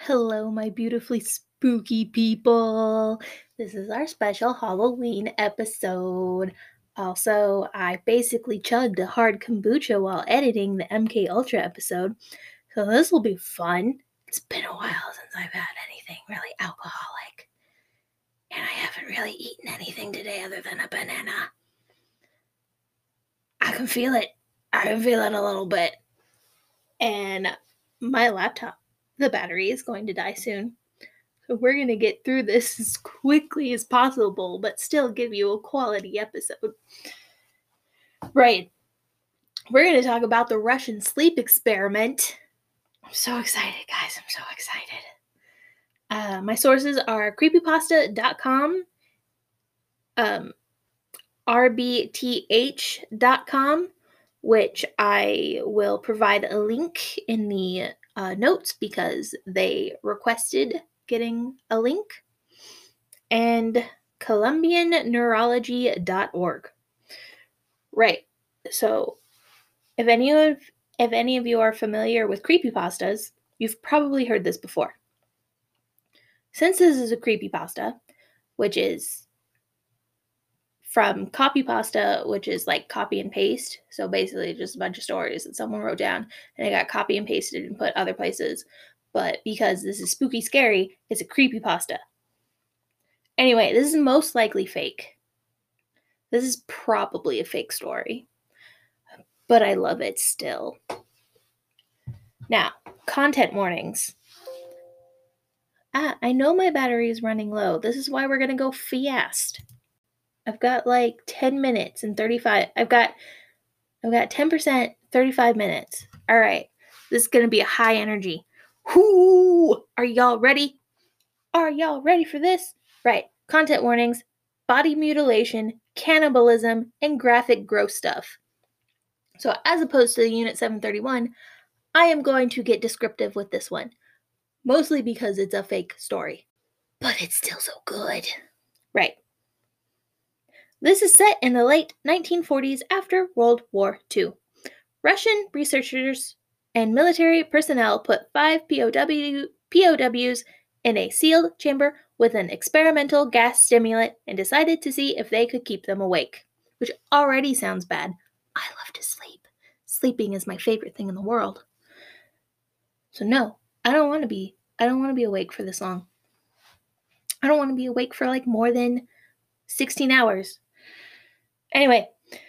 Hello, my beautifully spooky people. This is our special Halloween episode. Also, I basically chugged a hard kombucha while editing the MK Ultra episode, so this will be fun. It's been a while since I've had anything really alcoholic, and I haven't really eaten anything today other than a banana. I can feel it. I can feel it a little bit. And my laptop, the battery is going to die soon. So we're going to get through this as quickly as possible, but still give you a quality episode. Right. We're going to talk about the Russian sleep experiment. I'm so excited, guys. I'm so excited. My sources are creepypasta.com, rbth.com, which I will provide a link in the notes because they requested getting a link, and columbianneurology.org. Right. So if any of you are familiar with creepypastas, you've probably heard this before. Since this is a creepypasta, which is from copypasta, which is like copy and paste, so basically just a bunch of stories that someone wrote down and it got copy and pasted and put other places, but because this is spooky scary, it's a creepypasta. Anyway, this is most likely fake. This is probably a fake story, but I love it still. Now, content warnings. I know my battery is running low. This is why we're going to go fast. I've got like 10 minutes and 35. I've got 10%, 35 minutes. All right. This is going to be a high energy. Whoo! Are y'all ready? Are y'all ready for this? Right. Content warnings, body mutilation, cannibalism, and graphic gross stuff. So as opposed to the Unit 731, I am going to get descriptive with this one. Mostly because it's a fake story. But it's still so good. Right. This is set in the late 1940s after World War II. Russian researchers and military personnel put 5 POWs in a sealed chamber with an experimental gas stimulant and decided to see if they could keep them awake. Which already sounds bad. I love to sleep. Sleeping is my favorite thing in the world. So no, I don't want to be awake for this long. I don't want to be awake for like more than 16 hours. Anyway,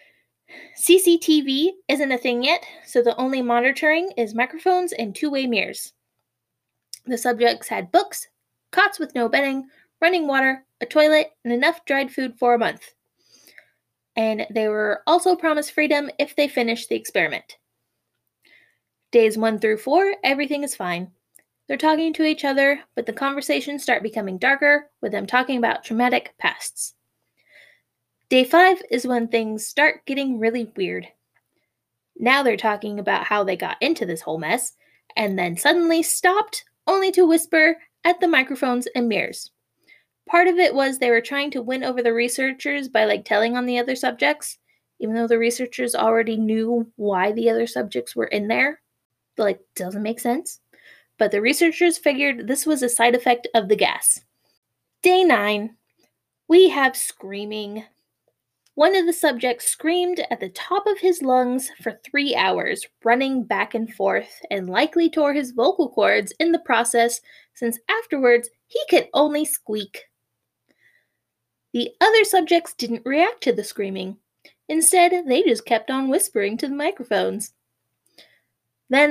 CCTV isn't a thing yet, so the only monitoring is microphones and two-way mirrors. The subjects had books, cots with no bedding, running water, a toilet, and enough dried food for a month. And they were also promised freedom if they finished the experiment. Days 1 through 4, everything is fine. They're talking to each other, but the conversations start becoming darker, with them talking about traumatic pasts. Day 5 is when things start getting really weird. Now they're talking about how they got into this whole mess, and then suddenly stopped, only to whisper at the microphones and mirrors. Part of it was they were trying to win over the researchers by telling on the other subjects, even though the researchers already knew why the other subjects were in there. Doesn't make sense. But the researchers figured this was a side effect of the gas. Day 9, we have screaming. One of the subjects screamed at the top of his lungs for 3 hours, running back and forth, and likely tore his vocal cords in the process, since afterwards he could only squeak. The other subjects didn't react to the screaming. Instead, they just kept on whispering to the microphones. Then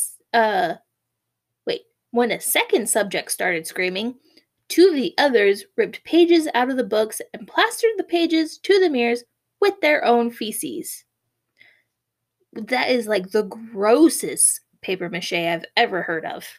when a second subject started screaming, 2 of the others ripped pages out of the books and plastered the pages to the mirrors with their own feces. That is the grossest paper mache I've ever heard of.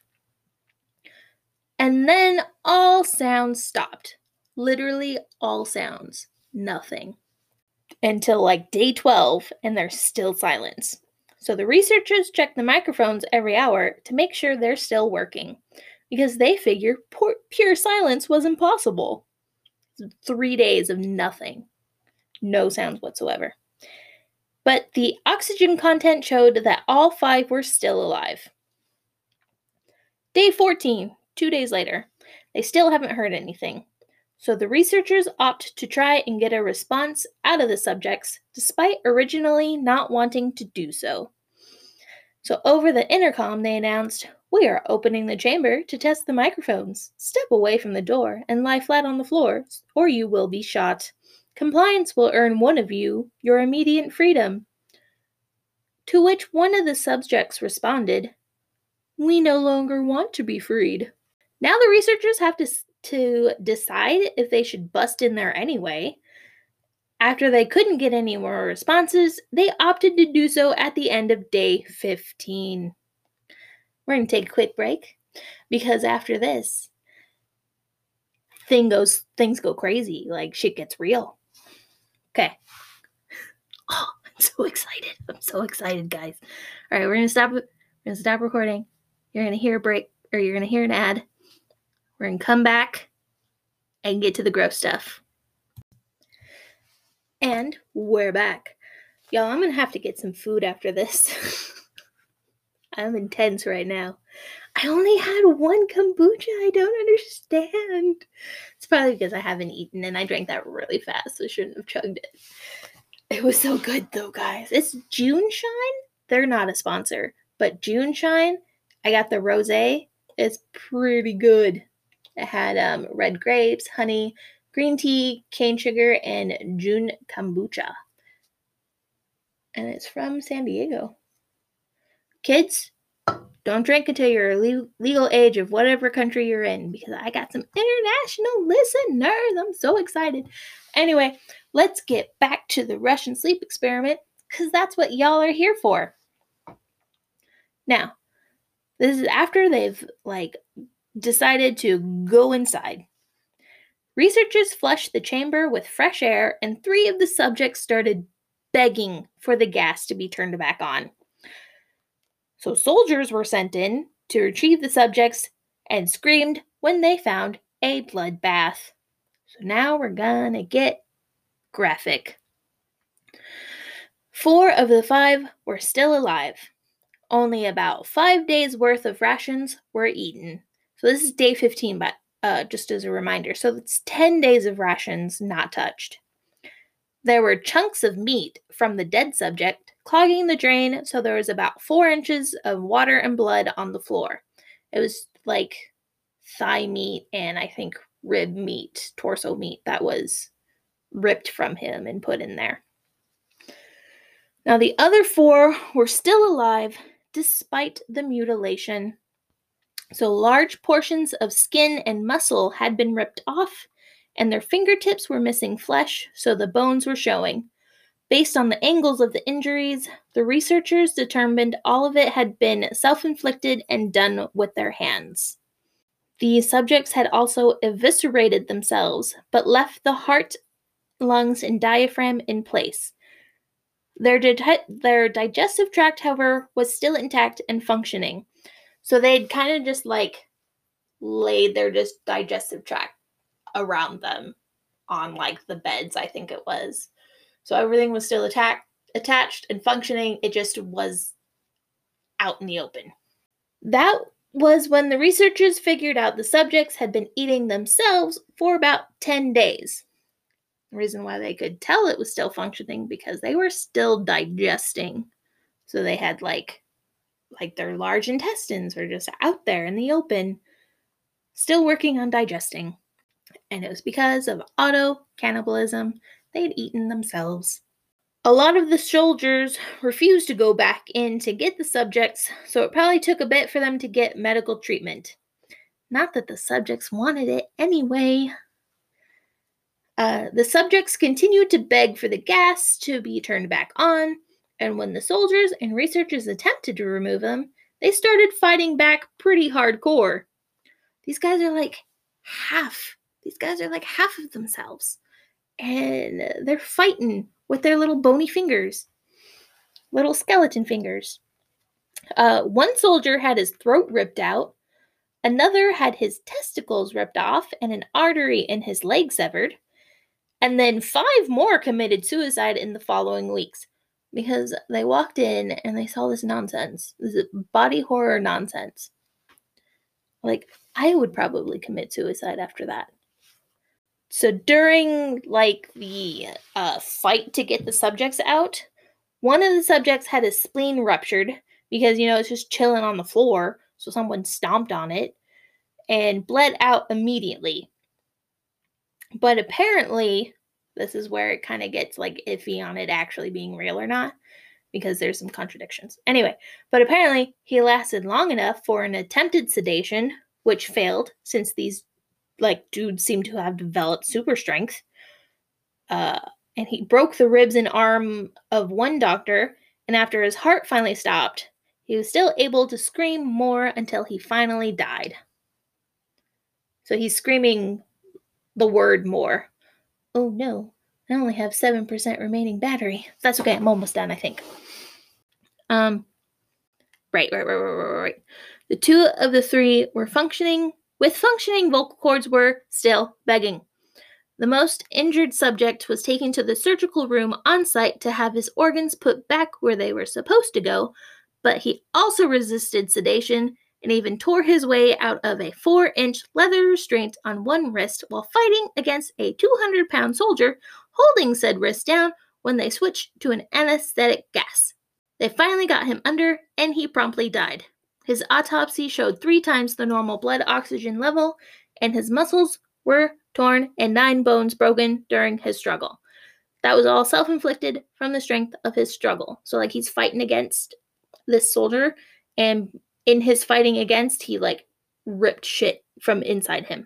And then all sounds stopped. Literally all sounds. Nothing. Until day 12, and there's still silence. So the researchers check the microphones every hour to make sure they're still working, because they figure pure silence was impossible. 3 days of nothing. No sounds whatsoever. But the oxygen content showed that all 5 were still alive. Day 14, 2 days later. They still haven't heard anything. So the researchers opt to try and get a response out of the subjects, despite originally not wanting to do so. So over the intercom, they announced, "We are opening the chamber to test the microphones. Step away from the door and lie flat on the floor, or you will be shot. Compliance will earn one of you your immediate freedom." To which one of the subjects responded, "We no longer want to be freed." Now the researchers have to decide if they should bust in there anyway. After they couldn't get any more responses, they opted to do so at the end of day 15. We're going to take a quick break because after this, things go crazy. Like shit gets real. Okay. Oh, I'm so excited. I'm so excited, guys. All right, we're going to stop recording. You're going to hear a break, or you're going to hear an ad. We're going to come back and get to the gross stuff. And we're back. Y'all, I'm going to have to get some food after this. I'm intense right now. I only had one kombucha. I don't understand. It's probably because I haven't eaten and I drank that really fast, so I shouldn't have chugged it. It was so good though, guys. It's June Shine. They're not a sponsor, but June Shine, I got the rosé. It's pretty good. It had red grapes, honey, green tea, cane sugar, and June kombucha. And it's from San Diego. Kids, don't drink until you're legal age of whatever country you're in, because I got some international listeners. I'm so excited. Anyway, let's get back to the Russian sleep experiment, because that's what y'all are here for. Now, this is after they've decided to go inside. Researchers flushed the chamber with fresh air, and 3 of the subjects started begging for the gas to be turned back on. So soldiers were sent in to retrieve the subjects and screamed when they found a bloodbath. So now we're gonna get graphic. 4 of the 5 were still alive. Only about 5 days worth of rations were eaten. So this is day 15, but just as a reminder. So it's 10 days of rations not touched. There were chunks of meat from the dead subject clogging the drain, so there was about 4 inches of water and blood on the floor. It was like thigh meat and I think rib meat, torso meat that was ripped from him and put in there. Now the other 4 were still alive despite the mutilation. So large portions of skin and muscle had been ripped off, and their fingertips were missing flesh, so the bones were showing. Based on the angles of the injuries, the researchers determined all of it had been self-inflicted and done with their hands. The subjects had also eviscerated themselves, but left the heart, lungs, and diaphragm in place. Their digestive tract, however, was still intact and functioning. So they'd kind of just laid their just digestive tract around them on the beds, I think it was. So everything was still attached and functioning. It just was out in the open. That was when the researchers figured out the subjects had been eating themselves for about 10 days. The reason why they could tell it was still functioning because they were still digesting. So they had their large intestines were just out there in the open, still working on digesting. And it was because of auto-cannibalism. They had eaten themselves. A lot of the soldiers refused to go back in to get the subjects, so it probably took a bit for them to get medical treatment. Not that the subjects wanted it anyway. The subjects continued to beg for the gas to be turned back on, and when the soldiers and researchers attempted to remove them, they started fighting back pretty hardcore. These guys are half. These guys are half of themselves. And they're fighting with their little bony fingers. Little skeleton fingers. One soldier had his throat ripped out. Another had his testicles ripped off and an artery in his leg severed. And then 5 more committed suicide in the following weeks because they walked in and they saw this nonsense. This body horror nonsense. I would probably commit suicide after that. So during the fight to get the subjects out, one of the subjects had his spleen ruptured because it's just chilling on the floor, so someone stomped on it and bled out immediately. But apparently, this is where it kind of gets iffy on it actually being real or not, because there's some contradictions. Anyway, but apparently he lasted long enough for an attempted sedation, which failed since these dudes seem to have developed super strength. And he broke the ribs and arm of one doctor, and after his heart finally stopped, he was still able to scream more until he finally died. So he's screaming the word more. Oh no, I only have 7% remaining battery. That's okay, I'm almost done, I think. Right. The two of the three were functioning vocal cords were still begging. The most injured subject was taken to the surgical room on site to have his organs put back where they were supposed to go, but he also resisted sedation and even tore his way out of a 4-inch leather restraint on one wrist while fighting against a 200-pound soldier holding said wrist down when they switched to an anesthetic gas. They finally got him under, and he promptly died. His autopsy showed 3 times the normal blood oxygen level, and his muscles were torn and 9 bones broken during his struggle. That was all self-inflicted from the strength of his struggle. So, he's fighting against this soldier, and in his fighting against, he, ripped shit from inside him.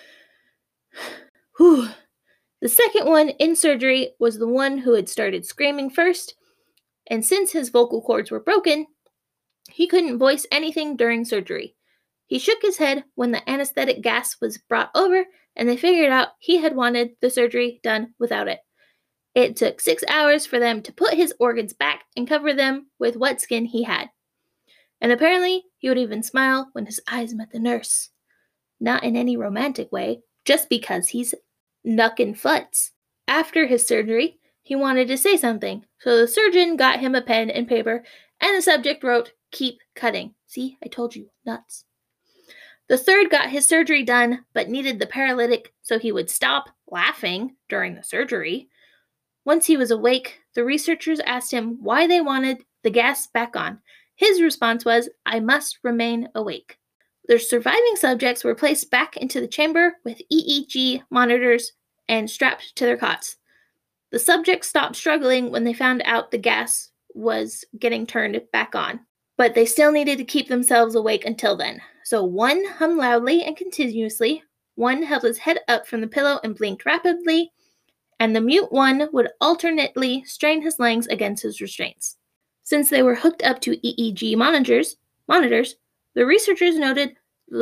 Whew. The second one in surgery was the one who had started screaming first, and since his vocal cords were broken, he couldn't voice anything during surgery. He shook his head when the anesthetic gas was brought over, and they figured out he had wanted the surgery done without it. It took 6 hours for them to put his organs back and cover them with what skin he had. And apparently, he would even smile when his eyes met the nurse. Not in any romantic way, just because he's knuckin' futz. After his surgery, he wanted to say something, so the surgeon got him a pen and paper, and the subject wrote, "Keep cutting." See, I told you, nuts. The third got his surgery done, but needed the paralytic so he would stop laughing during the surgery. Once he was awake, the researchers asked him why they wanted the gas back on. His response was, "I must remain awake." The surviving subjects were placed back into the chamber with EEG monitors and strapped to their cots. The subjects stopped struggling when they found out the gas was getting turned back on, but they still needed to keep themselves awake until then. So one hummed loudly and continuously, one held his head up from the pillow and blinked rapidly, and the mute one would alternately strain his lungs against his restraints. Since they were hooked up to EEG monitors, the researchers noticed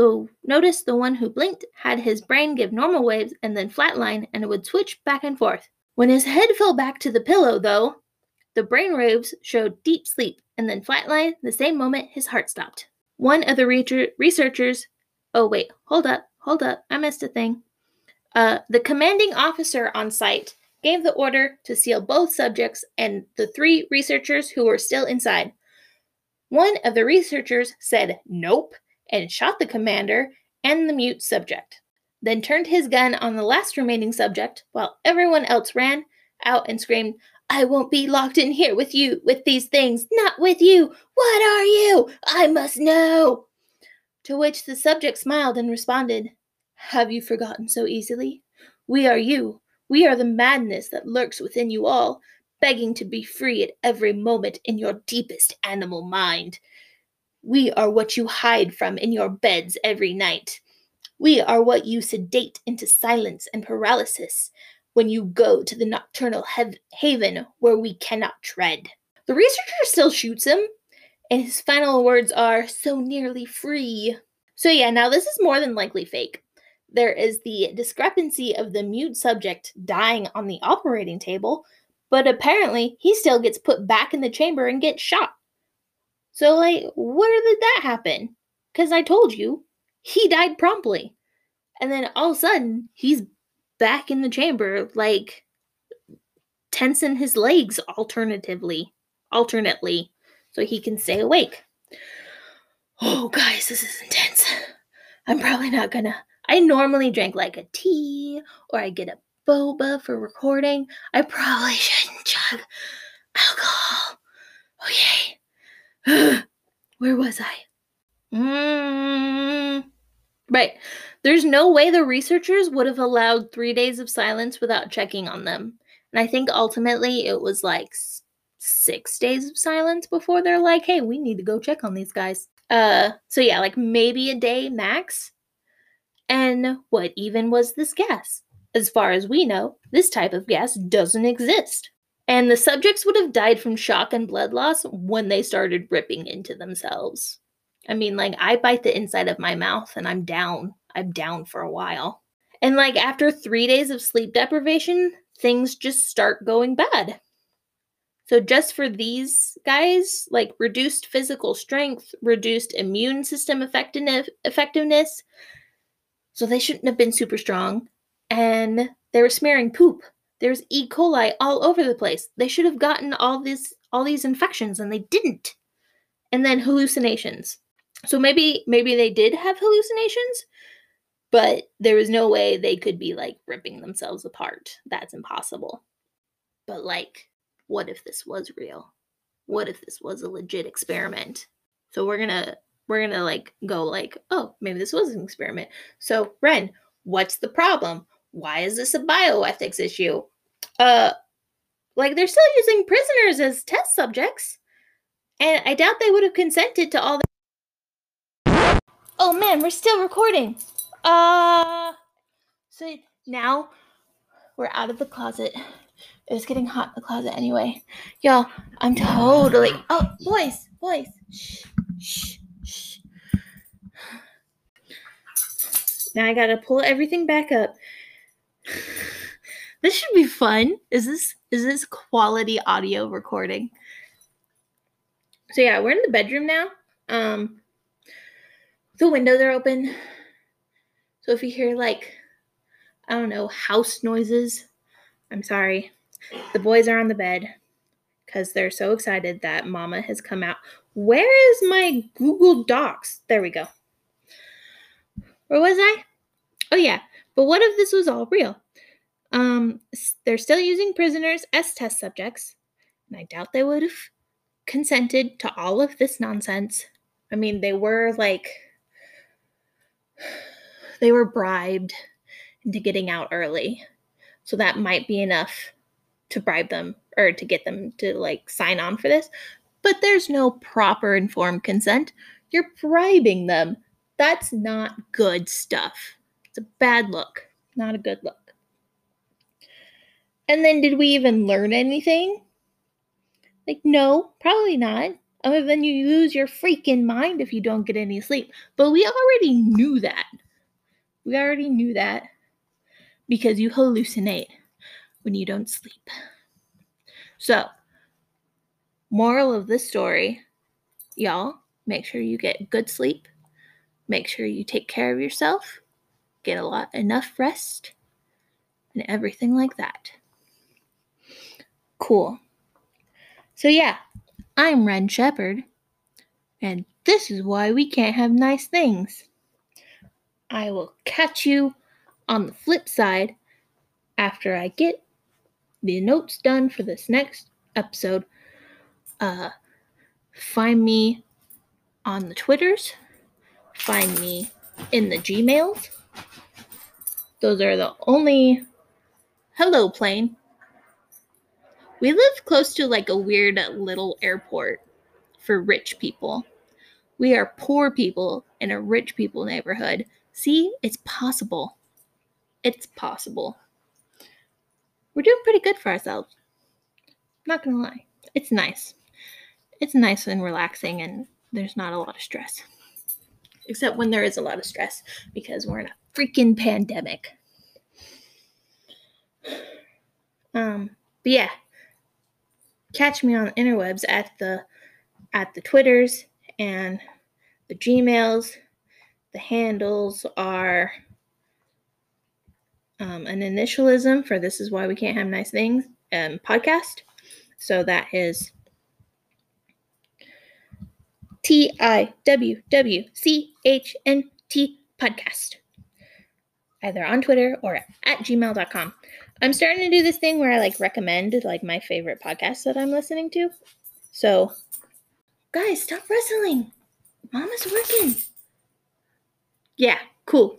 the one who blinked had his brain give normal waves and then flatline, and it would switch back and forth. When his head fell back to the pillow, though, the brain waves showed deep sleep and then flatline the same moment his heart stopped. One of the researchers... Oh, wait, hold up, I missed a thing. The commanding officer on site gave the order to seal both subjects and the 3 researchers who were still inside. One of the researchers said nope and shot the commander and the mute subject, then turned his gun on the last remaining subject while everyone else ran out and screamed, "I won't be locked in here with you, with these things, not with you! What are you? I must know!" To which the subject smiled and responded, "Have you forgotten so easily? We are you. We are the madness that lurks within you all, begging to be free at every moment in your deepest animal mind. We are what you hide from in your beds every night. We are what you sedate into silence and paralysis when you go to the nocturnal haven where we cannot tread." The researcher still shoots him, and his final words are, "So nearly free." So yeah, now this is more than likely fake. There is the discrepancy of the mute subject dying on the operating table, but apparently he still gets put back in the chamber and gets shot. So, where did that happen? Because I told you, he died promptly. And then all of a sudden, he's back in the chamber, tensing his legs alternately, so he can stay awake. Oh, guys, this is intense. I'm probably not gonna. I normally drink like a tea or I get a boba for recording. I probably shouldn't chug alcohol. Okay. Where was I? Right. There's no way the researchers would have allowed 3 days of silence without checking on them. And I think ultimately it was like 6 days of silence before they're like, hey, we need to go check on these guys. So yeah, like maybe a day max. And what even was this gas? As far as we know, this type of gas doesn't exist. And the subjects would have died from shock and blood loss when they started ripping into themselves. I mean, like, I bite the inside of my mouth and I'm down. I'm down for a while. And, like, after 3 days of sleep deprivation, things just start going bad. So, just for these guys, like, reduced physical strength, reduced immune system effectiveness. So, they shouldn't have been super strong. And they were smearing poop. There's E. coli all over the place. They should have gotten all these infections and they didn't. And then hallucinations. So maybe they did have hallucinations, but there was no way they could be like ripping themselves apart. That's impossible. But like, what if this was real? What if this was a legit experiment? So we're gonna like go like, oh, maybe this was an experiment. So Ren, what's the problem? Why is this a bioethics issue? Like they're still using prisoners as test subjects, and I doubt they would have consented to all that. Oh man, we're still recording. So now we're out of the closet. It was getting hot in the closet anyway. Y'all, I'm totally. Oh, boys. Shh, shh, shh. Now I gotta pull everything back up. This should be fun. Is this quality audio recording? So yeah, we're in the bedroom now. The windows are open. So if you hear like, I don't know, house noises, I'm sorry. The boys are on the bed because they're so excited that Mama has come out. Where is my Google Docs? There we go. Where was I? Oh yeah, but what if this was all real? They're still using prisoners as test subjects, and I doubt they would have consented to all of this nonsense. I mean, they were bribed into getting out early, so that might be enough to bribe them or to get them to like sign on for this. But there's no proper informed consent. You're bribing them. That's not good stuff. It's a bad look. Not a good look. And then did we even learn anything? Like, no, probably not. Other than you lose your freaking mind if you don't get any sleep. But we already knew that. Because you hallucinate when you don't sleep. So, moral of this story, y'all, make sure you get good sleep. Make sure you take care of yourself. Get enough rest. And everything like that. Cool. So yeah, I'm Ren Shepherd. And this is why we can't have nice things. I will catch you on the flip side after I get the notes done for this next episode. Find me on the Twitters. Find me in the Gmails. Those are the only... Hello, plane. We live close to like a weird little airport for rich people. We are poor people in a rich people neighborhood. See, it's possible. It's possible. We're doing pretty good for ourselves. Not gonna lie. It's nice. It's nice and relaxing, and there's not a lot of stress. Except when there is a lot of stress, because we're in a freaking pandemic. But yeah. Catch me on the interwebs at the Twitters and the Gmails. The handles are an initialism for This Is Why We Can't Have Nice Things podcast. So that is TIWWCHNT podcast, either on Twitter or at gmail.com. I'm starting to do this thing where I recommend my favorite podcasts that I'm listening to. So, guys, stop wrestling. Mama's working. Yeah, cool.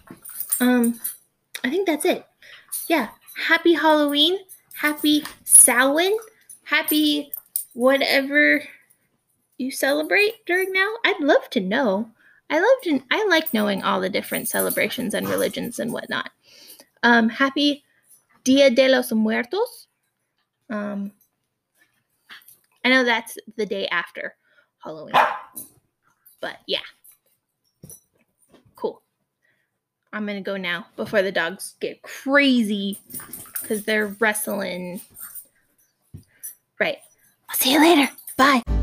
I think that's it. Yeah, happy Halloween, happy Samhain, happy whatever you celebrate during now. I'd love to know. I like knowing all the different celebrations and religions and whatnot. Happy Dia de los Muertos. I know that's the day after Halloween. But yeah. Cool. I'm going to go now before the dogs get crazy because they're wrestling. Right. I'll see you later. Bye.